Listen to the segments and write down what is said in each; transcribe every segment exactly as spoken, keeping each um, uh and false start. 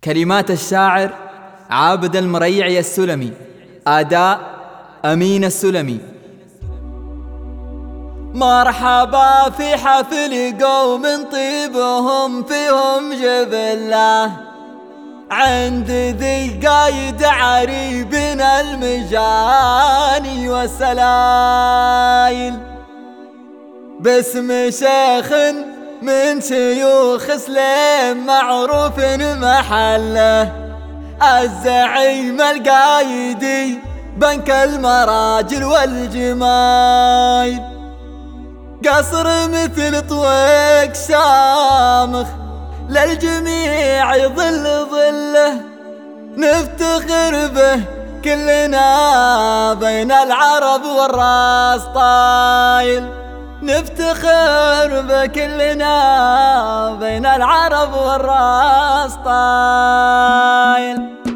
كلمات الشاعر عابد المريعي السلمي، أداء أمين السلمي. مرحبا في حفل قوم طيبهم فيهم جبلة، عند ذي قايد عريبنا المجاني والسلايل، باسم شيخ من شيوخ سليم معروف محله، الزعيم القايدي بنك المراجل والجمايل، قصر مثل طويق شامخ للجميع يظل ظله، نفتخر به كلنا بين العرب والراس طايل، نفتخر به كلنا بين العرب والراس طايل.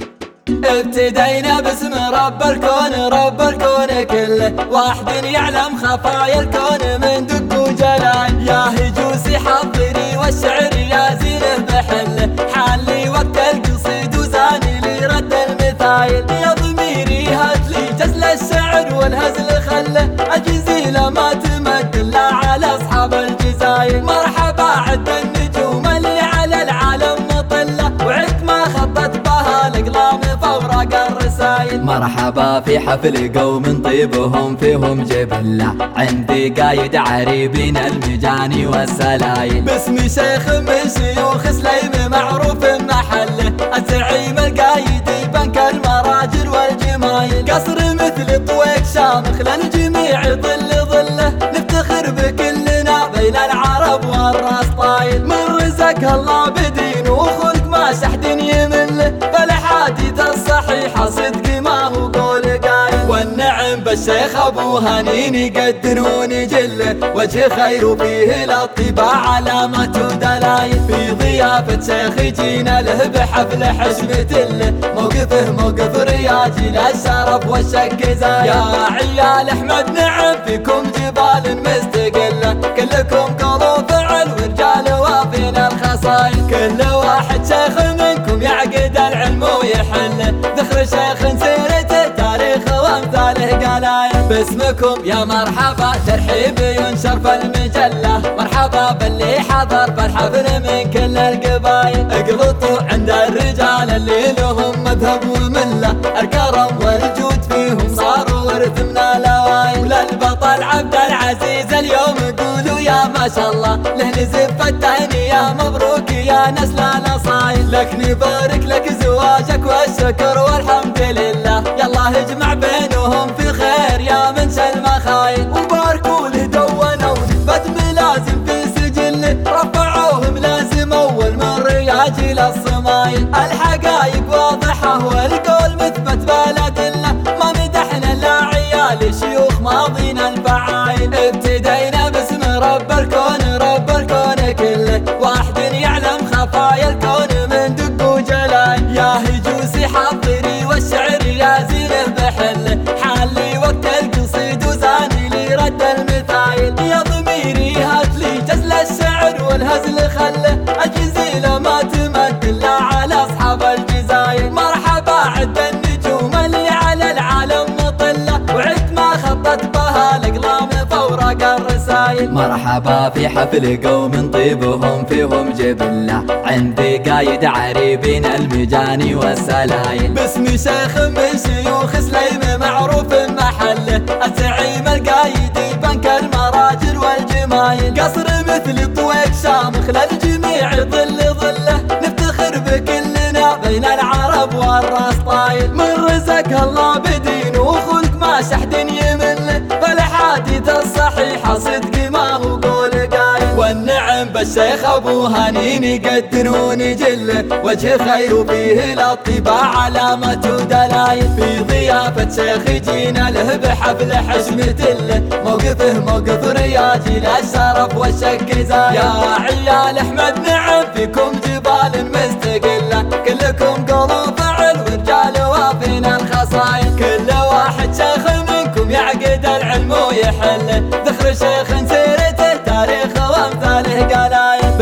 ابتدينا باسم رب الكون، رب الكون كله واحد يعلم خفايا الكون من دق وجلاي، يا هجوسي حضري والشعر يا زينه بحله، حالي وقت القصيد وزاني لي رد المثايل، يا ضميري هاتلي جزل الشعر والهزل خله، الجزيله ما تمد الا على اصحاب الجزايل، مرحبا عد النجوم اللي على العالم مطله، وعد ما خطت بها الاقلام فورق الرسايل. مرحبا في حفل قوم طيبهم فيهم جبلة، عندي قايد عريبين المجاني والسلايل، باسم شيخ من شيوخ سليم معروف محله، الزعيم القايدي بنك المراجل والجمايل، قصر مثل طويق شامخ للجميع يظل ظله، نفتخر بكلنا بين العرب والراس طايل، من رزق الله بدين وخلق ما شحد يمله، فالحادث الصحيحة صدق ما هو قول قايل، والنعم بالشيخ ابو هنين يقدرون جله، وجه خير فيه الطباع علامة ودلايل، في ضيافة شيخ جينا له بحفل حشمة له، موقفه موقف رياجي للشرف والشك زايل، يا عيال احمد نعم فيكم جبال مستقلة، كلكم قلوب فعل ورجال وافين الخصايل، كل واحد شيخ منكم يعقد العلم ويحله، ذخر شيخ سيرته تاريخ وامثاله قلايل، باسمكم يا مرحبا ترحيب ينشر في المجله، مرحبا باللي حضر بالحفل من كل القبايل، اقلطوا عند الرجال اللي لهم مذهب ومله، الكرم والجود فيهم صاروا ورث من الاوائل، وللبطل عبد العزيز اليوم قولوا يا ما شاء الله، له نزف التهنئة مبروك يا نسل الاصايل، لك نبارك لك زواجك والشكر والحمد لله، يلا اجمع بينهم في خير يا منشا المخايل، وباركوا له دونوا نسبة ملازم في سجله، رفعوه ملازم اول من رياجي للصمايل، الحقايق واضحة والقول مثبت بلدنا، ما مدحنا الا عيال شيوخ ماضينا الفعايل، ابتدينا باسم رب الكون، رب الكون كله واحد يعلم خفايا الكون من دق وجلاي، يا هجوسي حضري والشعر يا زينه بحله، حالي وقت القصيد وزاني لي رد المثايل، يا ضميري هاتلي جزل الشعر والهزل خله، الجزيله ما تمد الا على اصحاب الجزايل، مرحبا عد النجوم اللي على العالم مطله، وعد ما خطت بها الاقلام فورق الرسايل. مرحبا في حفل قوم طيبهم فيهم جبلة، عندي قايد عريبين المجاني والسلايل، باسم شيخ من شيوخ سليم معروف محله، الزعيم القايدي بنك المراجل والجمايل، قصر مثل طويق شامخ للجميع يظل ظله، نفتخر بكلنا بين العرب والراس طايل، من رزق الله بدين وخلق ما شحد يمله، فالحادث الصحيحة صدق ما هو قول قايل، والنعم بالشيخ ابو هنين يقدرون جله، وجه خير فيه الطباع علامة ودلايل، في ضيافة شيخ جينا له بحفل حشمة له، موقفه موقف رياجي للشرف والشك زايل، يا عيال احمد نعم فيكم جبال مستقلة، كلكم قلوب فعل ورجال وافين الخصايل، كل واحد شيخ منكم يعقد العلم ويحله، ذخر شيخ سيرته تاريخ وامثاله قلايل،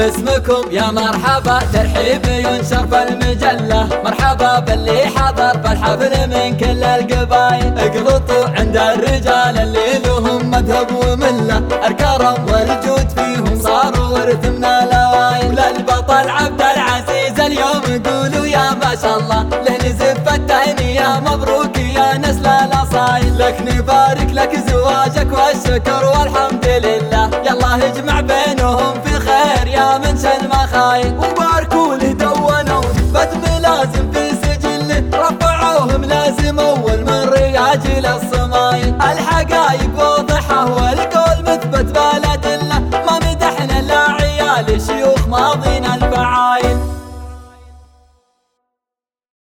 باسمكم يا مرحبا، ترحيب ينشر في المجلة، مرحبا باللي حضر بالحفل من كل القبايل. اقلطوا عند الرجال اللي لهم مذهب وملة، الكرم والجود فيهم صاروا ورث من الاوائل. للبطل عبد العزيز اليوم قولوا يا ما شاء الله، له نزف التهنئة مبروك يا نسل الاصايل. لك نبارك لك زواجك والشكر والحمد لله، يلا اجمع بينهم في خير يا من شل مخايل. وباركوا له دونوا نسبة ملازم في سجله، رفعوه ملازم اول من رياجل الصيف.